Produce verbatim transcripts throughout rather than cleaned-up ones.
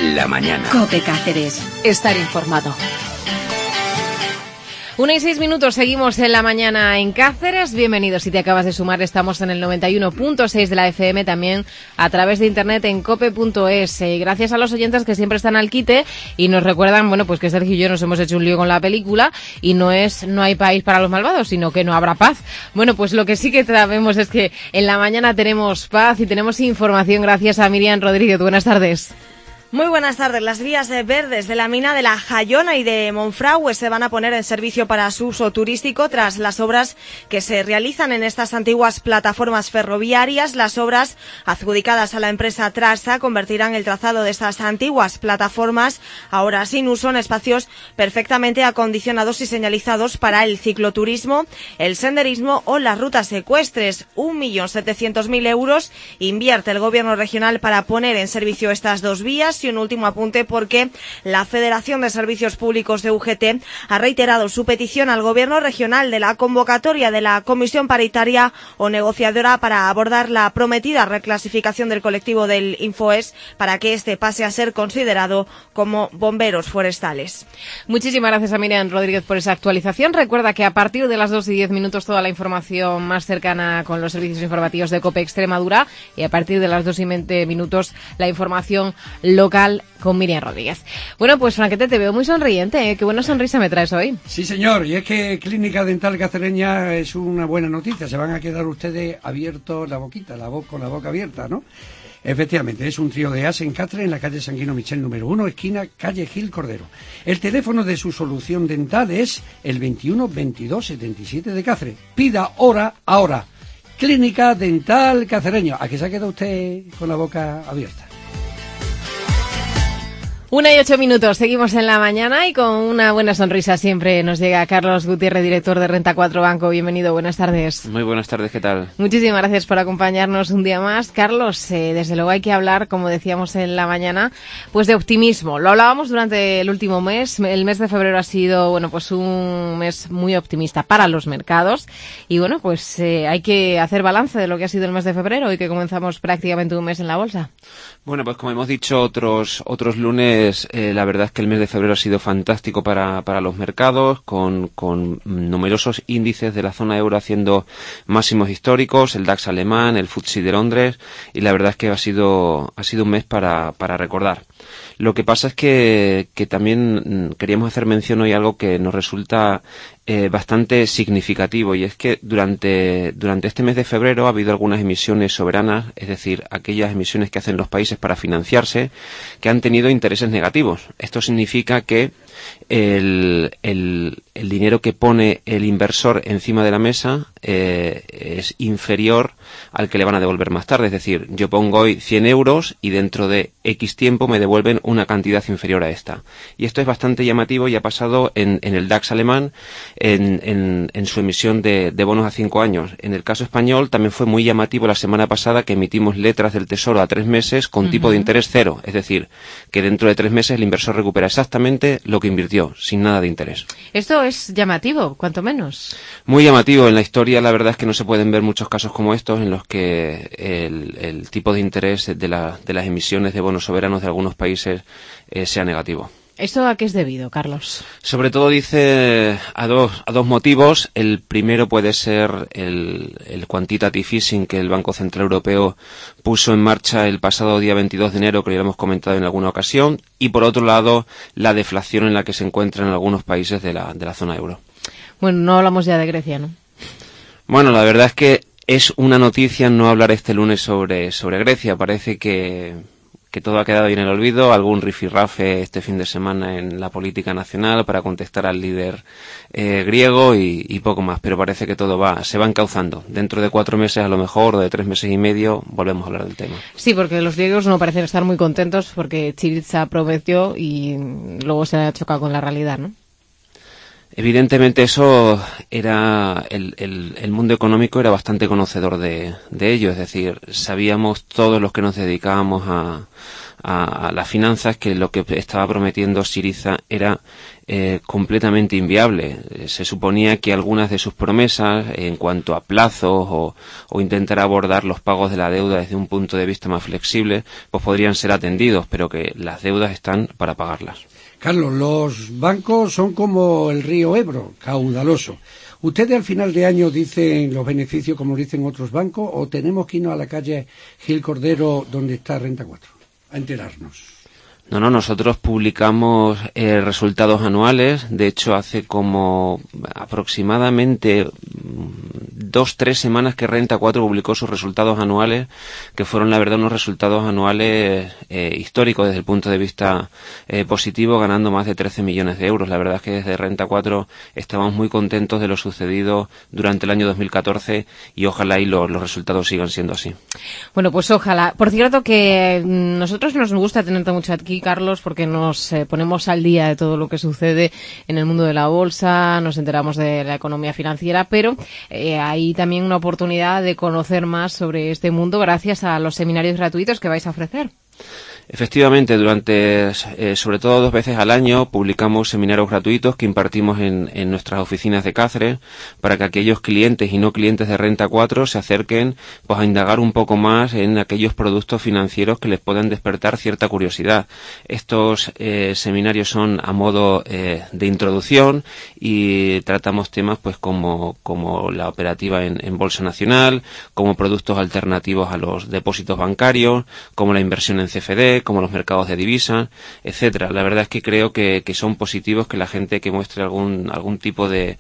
la mañana. COPE Cáceres. Estar informado. Una y seis minutos, seguimos en la mañana en Cáceres. Bienvenidos, si te acabas de sumar, estamos en el noventa y uno punto seis de la F M, también a través de internet en cope punto es. Eh, gracias a los oyentes que siempre están al quite y nos recuerdan, bueno, pues que Sergio y yo nos hemos hecho un lío con la película y no es no hay país para los malvados, sino que no habrá paz. Bueno, pues lo que sí que sabemos es que en la mañana tenemos paz y tenemos información gracias a Miriam Rodríguez. Buenas tardes. Muy buenas tardes. Las vías verdes de la mina de la Jayona y de Monfragüe se van a poner en servicio para su uso turístico tras las obras que se realizan en estas antiguas plataformas ferroviarias. Las obras adjudicadas a la empresa Trasa convertirán el trazado de estas antiguas plataformas, ahora sin uso, en espacios perfectamente acondicionados y señalizados para el cicloturismo, el senderismo o las rutas ecuestres. Un millón setecientos mil euros invierte el gobierno regional para poner en servicio estas dos vías. Y un último apunte, porque la Federación de Servicios Públicos de U G T ha reiterado su petición al Gobierno regional de la convocatoria de la Comisión Paritaria o Negociadora para abordar la prometida reclasificación del colectivo del Infoes para que este pase a ser considerado como bomberos forestales. Muchísimas gracias a Miriam Rodríguez por esa actualización. Recuerda que a partir de las dos y diez minutos toda la información más cercana con los servicios informativos de COPE Extremadura y a partir de las dos y veinte minutos la información local con Miriam Rodríguez. Bueno, pues Franquete, te veo muy sonriente, ¿eh? Qué buena sonrisa me traes hoy. Sí, señor, y es que Clínica Dental Cacereña es una buena noticia. Se van a quedar ustedes abiertos la boquita, la boca con la boca abierta, ¿no? Efectivamente, es un trío de As en Cáceres, en la calle Sanguino Michel número uno, esquina calle Gil Cordero. El teléfono de su solución dental es el veintiuno veintidós setenta y siete de Cáceres. Pida hora ahora. Clínica Dental Cacereña. ¿A qué se ha quedado usted con la boca abierta? Una y ocho minutos, seguimos en la mañana y con una buena sonrisa siempre nos llega Carlos Gutiérrez, director de Renta cuatro Banco. Bienvenido, buenas tardes. Muy buenas tardes, ¿qué tal? Muchísimas gracias por acompañarnos un día más. Carlos, eh, desde luego hay que hablar, como decíamos en la mañana, pues de optimismo. Lo hablábamos durante el último mes. El mes de febrero ha sido, bueno, pues un mes muy optimista para los mercados y bueno, pues eh, hay que hacer balance de lo que ha sido el mes de febrero y que comenzamos prácticamente un mes en la bolsa. Bueno, pues como hemos dicho otros otros lunes, eh, la verdad es que el mes de febrero ha sido fantástico para, para los mercados, con, con numerosos índices de la zona euro haciendo máximos históricos, el DAX alemán, el F T S E de Londres, y la verdad es que ha sido ha sido un mes para, para recordar. Lo que pasa es que, que también queríamos hacer mención hoy a algo que nos resulta eh, bastante significativo, y es que durante, durante este mes de febrero ha habido algunas emisiones soberanas, es decir, aquellas emisiones que hacen los países para financiarse, que han tenido intereses negativos. Esto significa que el, el, el dinero que pone el inversor encima de la mesa eh, es inferior al que le van a devolver más tarde. Es decir, yo pongo hoy cien euros y dentro de X tiempo me devuelven una cantidad inferior a esta. Y esto es bastante llamativo y ha pasado en, en el DAX alemán en, en, en su emisión de, de bonos a cinco años. En el caso español también fue muy llamativo la semana pasada que emitimos letras del Tesoro a tres meses con uh-huh. tipo de interés cero. Es decir, que dentro de tres meses el inversor recupera exactamente lo que invirtió, sin nada de interés. Esto es llamativo, cuanto menos. Muy llamativo. En la historia la verdad es que no se pueden ver muchos casos como estos en los que el, el tipo de interés de, la, de las emisiones de bonos soberanos de algunos países eh, sea negativo. ¿Esto a qué es debido, Carlos? Sobre todo dice a dos, a dos motivos. El primero puede ser el, el quantitative easing que el Banco Central Europeo puso en marcha el pasado día veintidós de enero, que lo hemos comentado en alguna ocasión. Y por otro lado, la deflación en la que se encuentran algunos países de la, de la zona euro. Bueno, no hablamos ya de Grecia, ¿no? Bueno, la verdad es que es una noticia no hablar este lunes sobre, sobre Grecia. Parece que... que todo ha quedado ahí en el olvido, algún rifirrafe este fin de semana en la política nacional para contestar al líder eh, griego y, y poco más, pero parece que todo va, se va encauzando. Dentro de cuatro meses a lo mejor, o de tres meses y medio, volvemos a hablar del tema. Sí, porque los griegos no parecen estar muy contentos porque Syriza prometió y luego se ha chocado con la realidad, ¿no? Evidentemente eso era, el, el, el mundo económico era bastante conocedor de, de ello, es decir, sabíamos todos los que nos dedicábamos a, a, a las finanzas que lo que estaba prometiendo Syriza era eh, completamente inviable. Eh, se suponía que algunas de sus promesas en cuanto a plazos o, o intentar abordar los pagos de la deuda desde un punto de vista más flexible, pues podrían ser atendidos, pero que las deudas están para pagarlas. Carlos, los bancos son como el río Ebro, caudaloso. ¿Ustedes al final de año dicen los beneficios como dicen otros bancos o tenemos que irnos a la calle Gil Cordero donde está Renta cuatro a enterarnos? No, no, nosotros publicamos eh, resultados anuales. De hecho, hace como aproximadamente dos, tres semanas que Renta cuatro publicó sus resultados anuales, que fueron, la verdad, unos resultados anuales eh, históricos desde el punto de vista eh, positivo, ganando más de trece millones de euros. La verdad es que desde Renta cuatro estamos muy contentos de lo sucedido durante el año dos mil catorce y ojalá y los, los resultados sigan siendo así. Bueno, pues ojalá. Por cierto, que nosotros nos gusta tenerte mucho aquí, Carlos, porque nos eh, ponemos al día de todo lo que sucede en el mundo de la bolsa, nos enteramos de la economía financiera, pero eh, hay también una oportunidad de conocer más sobre este mundo gracias a los seminarios gratuitos que vais a ofrecer. Efectivamente, durante, eh, sobre todo dos veces al año, publicamos seminarios gratuitos que impartimos en, en nuestras oficinas de Cáceres para que aquellos clientes y no clientes de Renta cuatro se acerquen pues a indagar un poco más en aquellos productos financieros que les puedan despertar cierta curiosidad. Estos eh, seminarios son a modo eh, de introducción y tratamos temas pues como, como la operativa en, en Bolsa Nacional, como productos alternativos a los depósitos bancarios, como la inversión en C F D, como los mercados de divisas, etcétera. La verdad es que creo que, que son positivos que la gente que muestre algún algún tipo de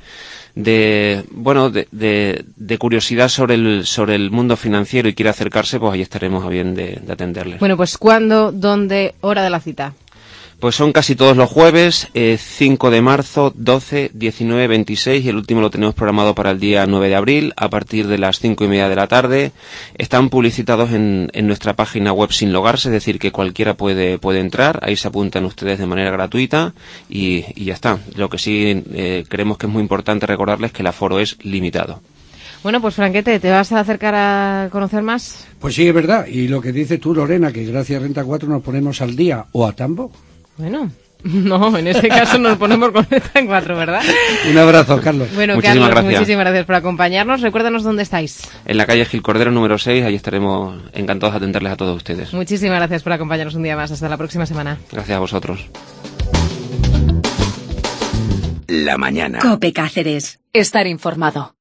de bueno de, de, de curiosidad sobre el sobre el mundo financiero y quiera acercarse, pues ahí estaremos a bien de, de atenderles. Bueno, pues ¿cuándo, dónde, hora de la cita? Pues son casi todos los jueves, eh, cinco de marzo, doce, diecinueve, veintiséis y el último lo tenemos programado para el día nueve de abril a partir de las cinco y media de la tarde. Están publicitados en, en nuestra página web sin logarse, es decir, que cualquiera puede, puede entrar, ahí se apuntan ustedes de manera gratuita y, y ya está. Lo que sí eh, creemos que es muy importante recordarles que el aforo es limitado. Bueno, pues Franquete, ¿te vas a acercar a conocer más? Pues sí, es verdad. Y lo que dices tú, Lorena, que gracias a Renta cuatro nos ponemos al día o a tambo. Bueno, no, en este caso nos ponemos con Renta cuatro, ¿verdad? Un abrazo, Carlos. Bueno, muchísimas Carlos, gracias. muchísimas gracias por acompañarnos. Recuérdanos dónde estáis. En la calle Gil Cordero número seis, ahí estaremos encantados de atenderles a todos ustedes. Muchísimas gracias por acompañarnos un día más. Hasta la próxima semana. Gracias a vosotros. La mañana. COPE Cáceres. Estar informado.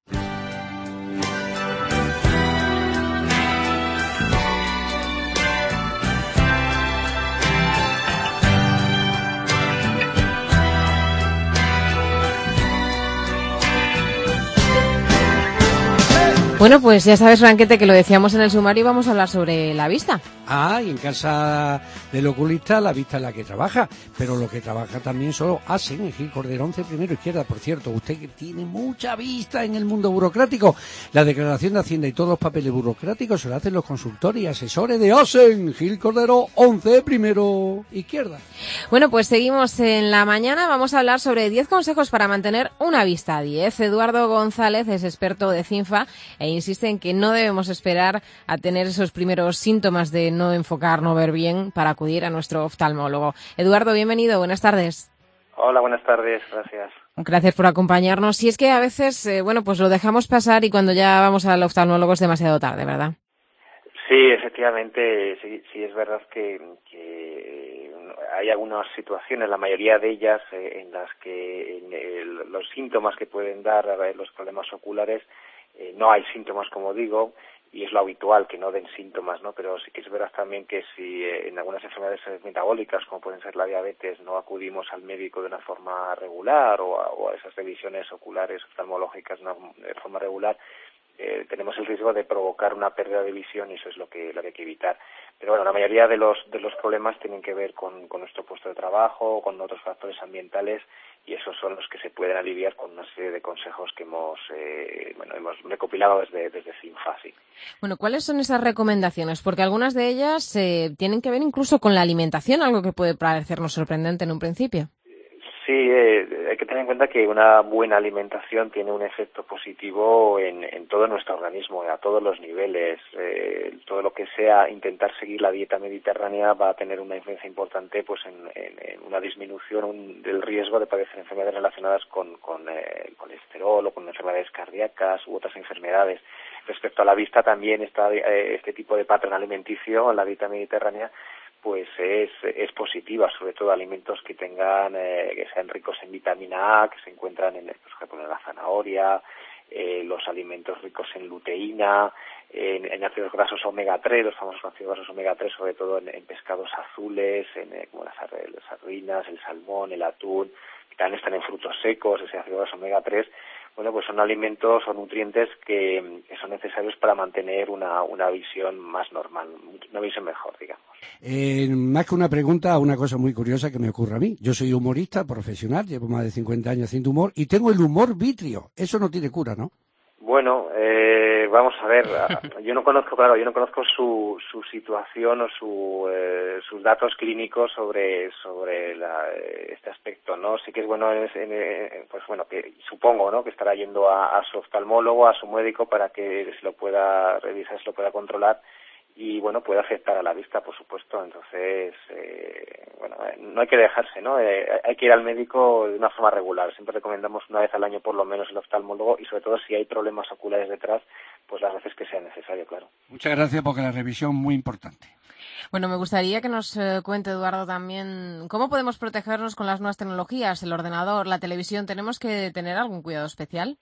Bueno, pues ya sabes, Franquete, que lo decíamos en el sumario, vamos a hablar sobre la vista. Ah, y en casa del oculista la vista es la que trabaja, pero lo que trabaja también solo hacen en Gil Cordero once, primero izquierda. Por cierto, usted que tiene mucha vista en el mundo burocrático, la declaración de Hacienda y todos los papeles burocráticos se lo hacen los consultores y asesores de Osen, Gil Cordero once, primero izquierda. Bueno, pues seguimos en la mañana, vamos a hablar sobre diez consejos para mantener una vista diez. Eduardo González es experto de CINFA e insiste en que no debemos esperar a tener esos primeros síntomas de no enfocar, no ver bien, para acudir a nuestro oftalmólogo. Eduardo, bienvenido, buenas tardes. Hola, buenas tardes, gracias. Gracias por acompañarnos. Y es que a veces, eh, bueno, pues lo dejamos pasar y cuando ya vamos al oftalmólogo es demasiado tarde, ¿verdad? Sí, efectivamente, sí, sí es verdad que, que hay algunas situaciones, la mayoría de ellas, eh, en las que en el, los síntomas que pueden dar a ver, los problemas oculares, eh, no hay síntomas, como digo, y es lo habitual que no den síntomas, ¿no? Pero sí que es verdad también que si eh, en algunas enfermedades metabólicas, como pueden ser la diabetes, no acudimos al médico de una forma regular o a, o a esas revisiones oculares oftalmológicas de una de forma regular, eh, tenemos el riesgo de provocar una pérdida de visión y eso es lo que, lo que hay que evitar. Pero bueno, la mayoría de los de los problemas tienen que ver con, con nuestro puesto de trabajo, con otros factores ambientales, y esos son los que se pueden aliviar con una serie de consejos que hemos eh, bueno hemos recopilado desde desde CINFA. Sí. Bueno, ¿cuáles son esas recomendaciones? Porque algunas de ellas eh, tienen que ver incluso con la alimentación, algo que puede parecernos sorprendente en un principio. Sí, Sí, eh, hay que tener en cuenta que una buena alimentación tiene un efecto positivo en, en todo nuestro organismo, a todos los niveles. Eh, todo lo que sea intentar seguir la dieta mediterránea va a tener una influencia importante pues en, en, en una disminución un, del riesgo de padecer enfermedades relacionadas con, con eh, el colesterol o con enfermedades cardíacas u otras enfermedades. Respecto a la vista, también está eh, este tipo de patrón alimenticio en la dieta mediterránea pues es, es positiva, sobre todo alimentos que tengan, eh, que sean ricos en vitamina A, que se encuentran en, por ejemplo, en la zanahoria, eh, los alimentos ricos en luteína, en, en ácidos grasos omega tres, los famosos ácidos grasos omega tres, sobre todo en, en pescados azules, en, eh, como las, las sardinas, el salmón, el atún, que también están en frutos secos, ese ácido graso omega tres. Bueno, pues son alimentos o nutrientes que, que son necesarios para mantener una, una visión más normal, una visión mejor, digamos. Eh, más que una pregunta, una cosa muy curiosa que me ocurre a mí. Yo soy humorista profesional, llevo más de cincuenta años haciendo humor y tengo el humor vitrio. Eso no tiene cura, ¿no? Bueno, eh, vamos a ver, yo no conozco, claro, yo no conozco su, su situación o su, eh, sus datos clínicos sobre sobre la, este aspecto, ¿no? Sí que es bueno, en, en, pues bueno, que supongo, ¿no?, que estará yendo a, a su oftalmólogo, a su médico, para que se lo pueda revisar, se lo pueda controlar. Y, bueno, puede afectar a la vista, por supuesto. Entonces, eh, bueno, no hay que dejarse, ¿no? Eh, hay que ir al médico de una forma regular. Siempre recomendamos una vez al año por lo menos el oftalmólogo y, sobre todo, si hay problemas oculares detrás, pues las veces que sea necesario, claro. Muchas gracias, porque la revisión muy importante. Bueno, me gustaría que nos eh, cuente, Eduardo, también cómo podemos protegernos con las nuevas tecnologías, el ordenador, la televisión. ¿Tenemos que tener algún cuidado especial?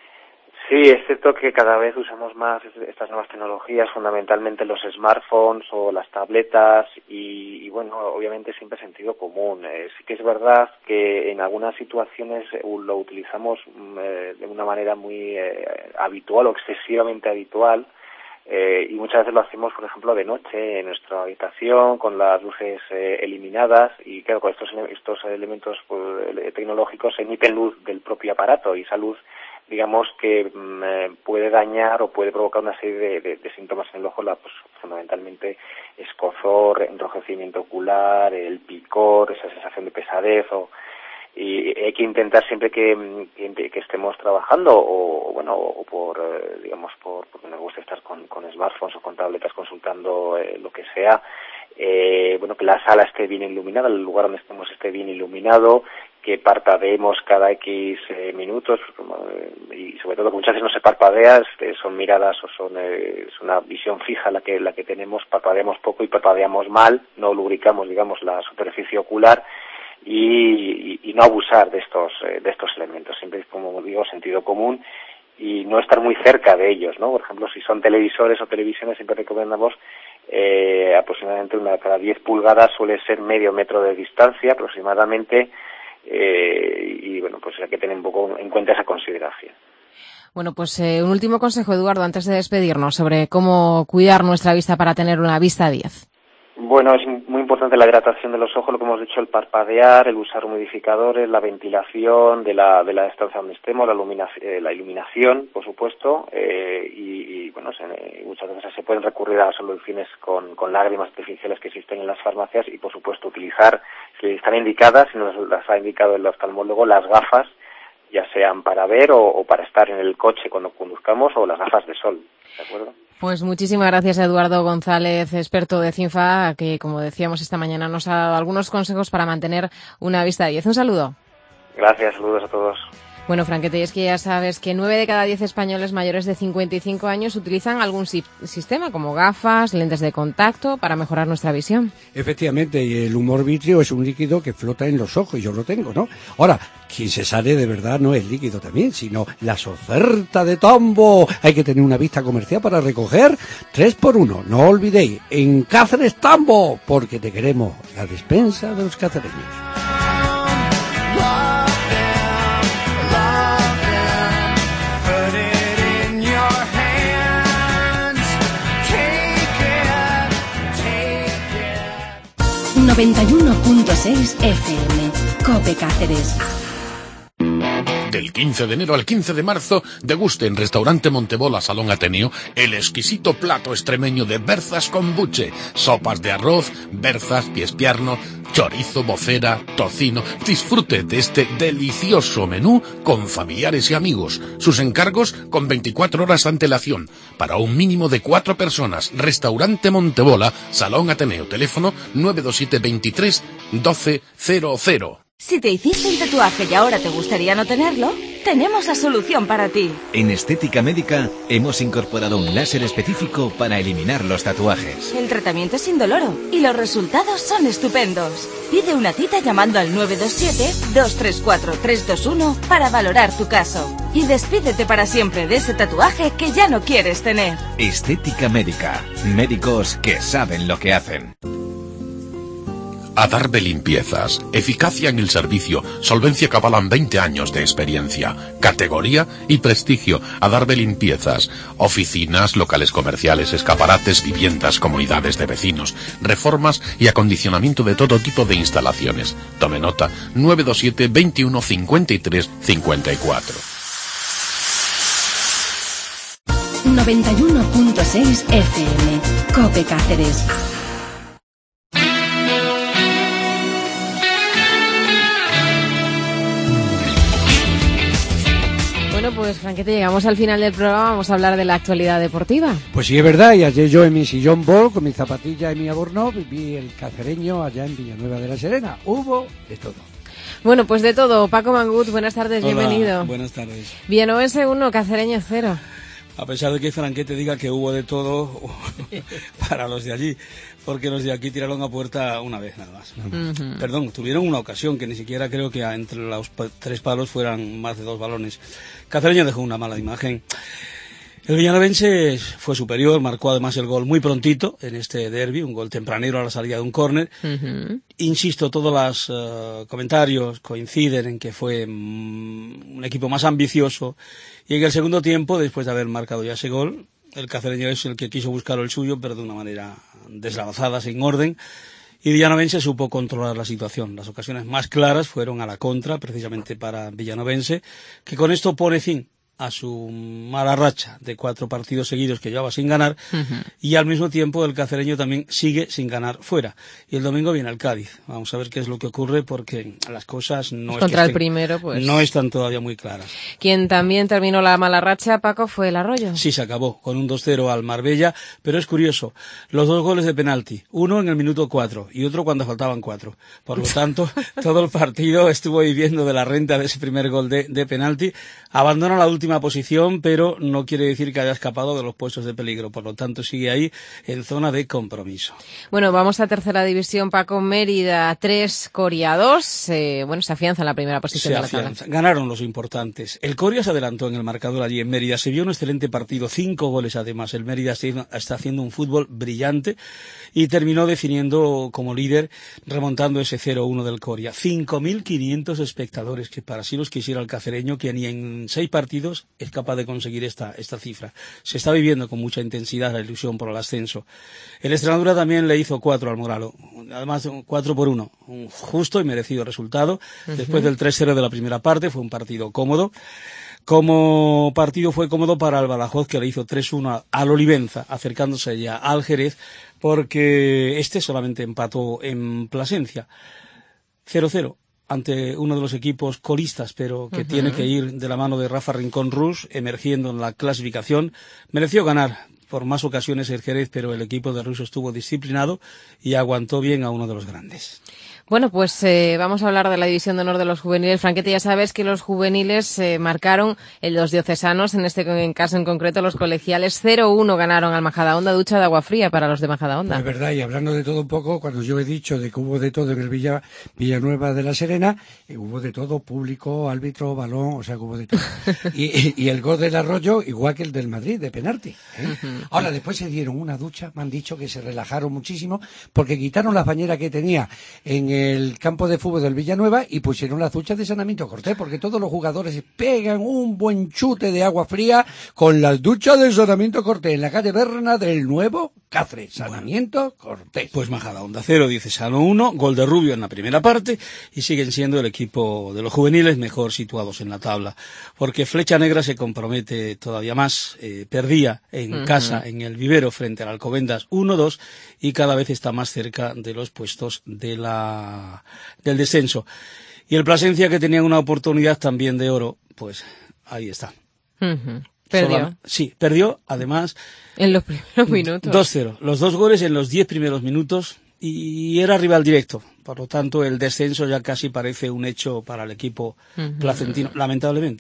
Sí, es cierto que cada vez usamos más estas nuevas tecnologías, fundamentalmente los smartphones o las tabletas y, y bueno, obviamente siempre sentido común. Eh, sí que es verdad que en algunas situaciones eh, lo utilizamos eh, de una manera muy eh, habitual o excesivamente habitual eh, y muchas veces lo hacemos, por ejemplo, de noche en nuestra habitación con las luces eh, eliminadas y claro, con estos, estos elementos pues, tecnológicos emiten luz del propio aparato y esa luz, digamos que eh, puede dañar o puede provocar una serie de, de, de síntomas en el ojo, la, pues, fundamentalmente escozor, enrojecimiento ocular, el picor, esa sensación de pesadez, o, y hay que intentar siempre que, que, que estemos trabajando o, bueno, o por, eh, digamos, por, porque nos gusta estar con, con smartphones o con tabletas consultando eh, lo que sea, eh, bueno, que la sala esté bien iluminada, el lugar donde estemos esté bien iluminado, que parpadeemos cada X eh, minutos y sobre todo que muchas veces no se parpadea, este, son miradas o son eh, es una visión fija la que la que tenemos, parpadeamos poco y parpadeamos mal, no lubricamos, digamos, la superficie ocular y, y, y no abusar de estos eh, de estos elementos, siempre, como digo, sentido común y no estar muy cerca de ellos, ¿no? Por ejemplo, si son televisores o televisiones, siempre recomendamos eh, aproximadamente una cada diez pulgadas suele ser medio metro de distancia aproximadamente. Eh, y bueno, pues hay que tener un poco en cuenta esa consideración. Bueno, pues eh, un último consejo, Eduardo, antes de despedirnos, sobre cómo cuidar nuestra vista para tener una vista diez. Bueno, es muy importante la hidratación de los ojos, lo que hemos dicho, el parpadear, el usar humidificadores, la ventilación de la de la estancia donde estemos, la iluminación, eh, la iluminación, por supuesto, eh, y, y bueno, se, eh, muchas veces se pueden recurrir a soluciones con, con lágrimas artificiales que existen en las farmacias y, por supuesto, utilizar, si están indicadas, si nos las ha indicado el oftalmólogo, las gafas, ya sean para ver o, o para estar en el coche cuando conduzcamos o las gafas de sol, ¿de acuerdo? Pues muchísimas gracias a Eduardo González, experto de Cinfa, que, como decíamos esta mañana, nos ha dado algunos consejos para mantener una vista diez. Un saludo. Gracias, saludos a todos. Bueno, Franquete, y es que ya sabes que nueve de cada diez españoles mayores de cincuenta y cinco años utilizan algún si- sistema como gafas, lentes de contacto para mejorar nuestra visión. Efectivamente, y el humor vitrio es un líquido que flota en los ojos, yo lo tengo, ¿no? Ahora, quien se sale de verdad no es el líquido también, sino las ofertas de Tombo. Hay que tener una vista comercial para recoger tres por uno. No olvidéis, en Cáceres Tombo, porque te queremos, la despensa de los cacereños. noventa y uno punto seis F M, COPE Cáceres. Del quince de enero al quince de marzo, deguste en Restaurante Montebola, Salón Ateneo, el exquisito plato extremeño de berzas con buche, sopas de arroz, berzas, pies pierno, chorizo, vocera, tocino. Disfrute de este delicioso menú con familiares y amigos. Sus encargos con veinticuatro horas de antelación. Para un mínimo de cuatro personas. Restaurante Montebola, Salón Ateneo. Teléfono nueve dos siete veintitrés doce cero cero. Si te hiciste un tatuaje y ahora te gustaría no tenerlo, tenemos la solución para ti. En Estética Médica hemos incorporado un láser específico para eliminar los tatuajes. El tratamiento es indoloro y los resultados son estupendos. Pide una cita llamando al nueve dos siete dos tres cuatro tres dos uno para valorar tu caso. Y despídete para siempre de ese tatuaje que ya no quieres tener. Estética Médica. Médicos que saben lo que hacen. Adarve Limpiezas. Eficacia en el servicio, solvencia que avalan veinte años de experiencia, categoría y prestigio. Adarve Limpiezas. Oficinas, locales comerciales, escaparates, viviendas, comunidades de vecinos, reformas y acondicionamiento de todo tipo de instalaciones. Tome nota, nueve dos siete veintiuno cincuenta y tres cincuenta y cuatro. noventa y uno punto seis F M. COPE Cáceres. Bueno, pues Franquete, llegamos al final del programa, vamos a hablar de la actualidad deportiva. Pues sí, es verdad, y ayer yo en mi sillón bol, con mi zapatilla y mi albornoz, vi el cacereño allá en Villanueva de la Serena. Hubo de todo. Bueno, pues de todo. Paco Mangut, buenas tardes, Hola, bienvenido. Buenas tardes. Villanuevense uno, Cacereño cero. A pesar de que Franquete diga que hubo de todo para los de allí, porque los de aquí tiraron a puerta una vez nada más. Uh-huh. Perdón, tuvieron una ocasión que ni siquiera creo que entre los pa- tres palos fueran más de dos balones. Cacereño dejó una mala imagen. El villanovense fue superior, marcó además el gol muy prontito en este derbi, un gol tempranero a la salida de un córner. Uh-huh. Insisto, todos los uh, comentarios coinciden en que fue um, un equipo más ambicioso y en el segundo tiempo, después de haber marcado ya ese gol, el cacereño es el que quiso buscar el suyo, pero de una manera deslavazada, sin orden, y Villanovense supo controlar la situación. Las ocasiones más claras fueron a la contra, precisamente para Villanovense, que con esto pone fin a su mala racha de cuatro partidos seguidos que llevaba sin ganar, uh-huh. y al mismo tiempo el cacereño también sigue sin ganar fuera. Y el domingo viene el Cádiz. Vamos a ver qué es lo que ocurre, porque las cosas no, es contra que el primero, pues, no están todavía muy claras. Quien también terminó la mala racha, Paco, fue el Arroyo. Sí, se acabó con un dos cero al Marbella, pero es curioso, los dos goles de penalti, uno en el minuto cuatro y otro cuando faltaban cuatro. Por lo tanto, todo el partido estuvo viviendo de la renta de ese primer gol de, de penalti. Abandona la última posición, pero no quiere decir que haya escapado de los puestos de peligro. Por lo tanto, sigue ahí en zona de compromiso. Bueno, vamos a tercera división, Paco. Mérida tres, Coria dos. Eh, bueno, se afianza en la primera posición se de la afianza. tabla. Ganaron los importantes. El Coria se adelantó en el marcador allí en Mérida. Se vio un excelente partido, cinco goles además. El Mérida está haciendo un fútbol brillante y terminó definiendo como líder, remontando ese cero uno del Coria. cinco mil quinientos espectadores, que para sí los quisiera el cacereño, que ni en seis partidos es capaz de conseguir esta, esta cifra. Se está viviendo con mucha intensidad la ilusión por el ascenso. El Extremadura también le hizo cuatro al Moralo, además cuatro por uno, un justo y merecido resultado. Uh-huh. Después del tres cero de la primera parte, fue un partido cómodo. Como partido fue cómodo para el Badajoz, que le hizo tres uno al Olivenza, acercándose ya al Jerez, porque este solamente empató en Plasencia. cero cero. Ante uno de los equipos colistas, pero que uh-huh. tiene que ir de la mano de Rafa Rincón Rus, emergiendo en la clasificación. Mereció ganar por más ocasiones el Jerez, pero el equipo de Russo estuvo disciplinado y aguantó bien a uno de los grandes. Bueno, pues eh, vamos a hablar de la división de honor de los juveniles. Franquete, ya sabes que los juveniles eh, marcaron el los diocesanos, en este en caso en concreto los colegiales, cero uno ganaron al Majadahonda, ducha de agua fría para los de Majadahonda. Es pues verdad, y hablando de todo un poco, cuando yo he dicho de que hubo de todo en el Villa, Villanueva de la Serena, eh, hubo de todo, público, árbitro, balón, o sea que hubo de todo. y, y, y el gol del Arroyo, igual que el del Madrid, de penalti. ¿eh? Uh-huh. Ahora, después se dieron una ducha, me han dicho que se relajaron muchísimo, porque quitaron las bañeras que tenía en el campo de fútbol del Villanueva y pusieron las duchas de Sanamiento Cortés, porque todos los jugadores pegan un buen chute de agua fría con las duchas de Sanamiento Cortés en la calle Berna del nuevo Cáceres, Sarmiento, Cortés. Pues Majada Onda Cero dice Sano uno, gol de Rubio en la primera parte y siguen siendo el equipo de los juveniles mejor situados en la tabla. Porque Flecha Negra se compromete todavía más, eh, perdía en uh-huh. casa en el Vivero frente al Alcobendas uno dos y cada vez está más cerca de los puestos de la del descenso. Y el Plasencia, que tenía una oportunidad también de oro, pues ahí está. Uh-huh. Perdió. Sola, sí, perdió, además... En los primeros minutos. dos cero. Los dos goles en los diez primeros minutos y era rival directo. Por lo tanto, el descenso ya casi parece un hecho para el equipo uh-huh. placentino, lamentablemente.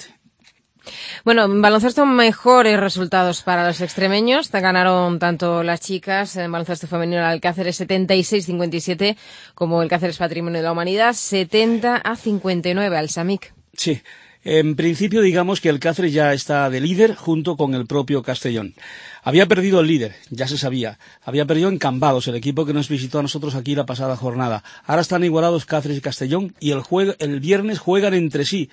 Bueno, en baloncesto mejores resultados para los extremeños. Ganaron tanto las chicas en baloncesto femenino al Cáceres setenta y seis a cincuenta y siete como el Cáceres Patrimonio de la Humanidad setenta a cincuenta y nueve al Samic. Sí. En principio, digamos que el Cáceres ya está de líder junto con el propio Castellón. Había perdido el líder, ya se sabía. Había perdido en Cambados, el equipo que nos visitó a nosotros aquí la pasada jornada. Ahora están igualados Cáceres y Castellón y el, juego, el viernes juegan entre sí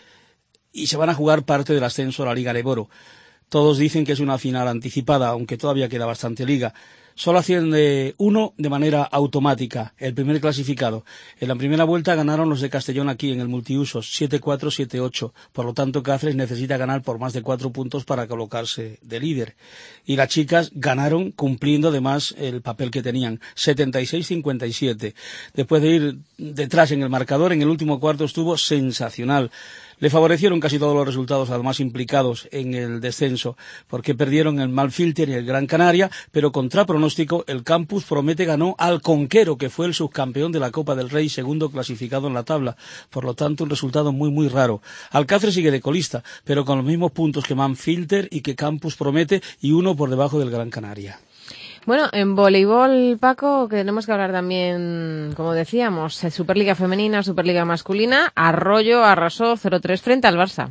y se van a jugar parte del ascenso a la Liga Leboro. Todos dicen que es una final anticipada, aunque todavía queda bastante liga. Solo asciende uno de manera automática, el primer clasificado. En la primera vuelta ganaron los de Castellón aquí en el multiusos, siete cuatro, siete ocho. Por lo tanto, Cáceres necesita ganar por más de cuatro puntos para colocarse de líder. Y las chicas ganaron cumpliendo además el papel que tenían, setenta y seis a cincuenta y siete. Después de ir detrás en el marcador, en el último cuarto estuvo sensacional. Le favorecieron casi todos los resultados a los más implicados en el descenso, porque perdieron el Malfilter y el Gran Canaria, pero contra pronóstico, el Campus Promete ganó al Conquero, que fue el subcampeón de la Copa del Rey, segundo clasificado en la tabla. Por lo tanto, un resultado muy, muy raro. Alcáceres sigue de colista, pero con los mismos puntos que Manfilter y que Campus Promete, y uno por debajo del Gran Canaria. Bueno, en voleibol, Paco, que tenemos que hablar también, como decíamos, Superliga Femenina, Superliga Masculina. Arroyo arrasó cero tres frente al Barça.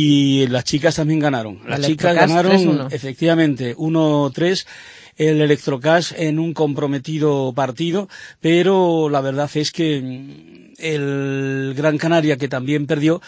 Y las chicas también ganaron. Las chicas ganaron, tres uno. Efectivamente, uno tres. El Electrocash en un comprometido partido, pero la verdad es que el Gran Canaria, que también perdió,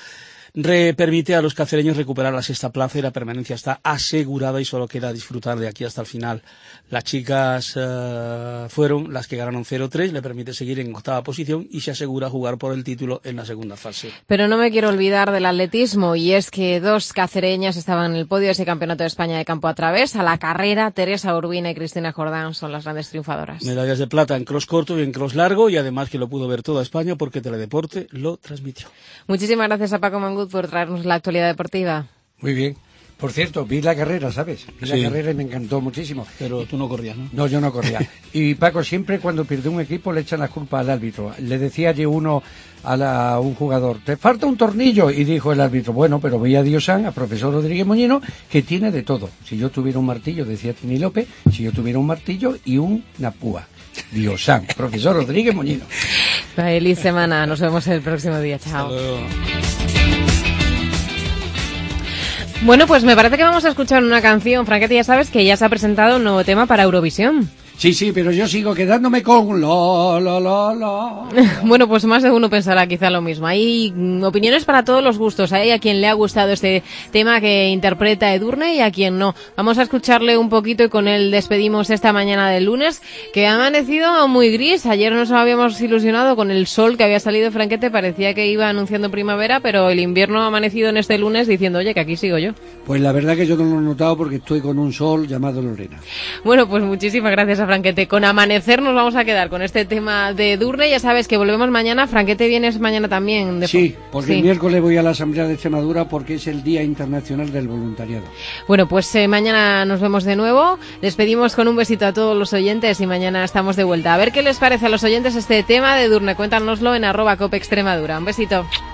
Re permite a los cacereños recuperar la sexta plaza y la permanencia está asegurada y solo queda disfrutar de aquí hasta el final. Las chicas uh, fueron las que ganaron cero tres, le permite seguir en octava posición y se asegura jugar por el título en la segunda fase. Pero no me quiero olvidar del atletismo, y es que dos cacereñas estaban en el podio de ese Campeonato de España de campo a través. A la carrera, Teresa Urbina y Cristina Jordán son las grandes triunfadoras. Medallas de plata en cross corto y en cross largo, y además que lo pudo ver toda España porque Teledeporte lo transmitió. Muchísimas gracias a Paco Mangut por traernos la actualidad deportiva. Muy bien. Por cierto, vi la carrera, ¿sabes? Vi sí. la carrera y me encantó muchísimo. Pero tú no corrías, ¿no? No, yo no corría. Y Paco, siempre cuando pierde un equipo le echan la culpa al árbitro. Le decía yo uno a, la, a un jugador, te falta un tornillo. Y dijo el árbitro, bueno, pero voy a Diosán, a profesor Rodríguez Moñino, que tiene de todo. Si yo tuviera un martillo, decía Tini López, si yo tuviera un martillo y una púa. Diosán, profesor Rodríguez Moñino. Feliz semana, nos vemos el próximo día. Chao. Bueno, pues me parece que vamos a escuchar una canción. Franquete, ya sabes que ya se ha presentado un nuevo tema para Eurovisión. Sí, sí, pero yo sigo quedándome con lo, lo, lo, lo. Bueno, pues más de uno pensará quizá lo mismo. Hay opiniones para todos los gustos. Hay a quien le ha gustado este tema que interpreta Edurne y a quien no. Vamos a escucharle un poquito y con él despedimos esta mañana del lunes, que ha amanecido muy gris. Ayer nos habíamos ilusionado con el sol que había salido, Franquete. Parecía que iba anunciando primavera, pero el invierno ha amanecido en este lunes diciendo, oye, que aquí sigo yo. Pues la verdad que yo no lo he notado porque estoy con un sol llamado Lorena. Bueno, pues muchísimas gracias a Franquete. Con Amanecer nos vamos a quedar con este tema de Edurne. Ya sabes que volvemos mañana. Franquete, vienes mañana también. De... Sí, porque sí. El miércoles voy a la Asamblea de Extremadura porque es el Día Internacional del Voluntariado. Bueno, pues eh, mañana nos vemos de nuevo. Despedimos con un besito a todos los oyentes y mañana estamos de vuelta. A ver qué les parece a los oyentes este tema de Edurne. Cuéntanoslo en arroba cope extremadura. Un besito.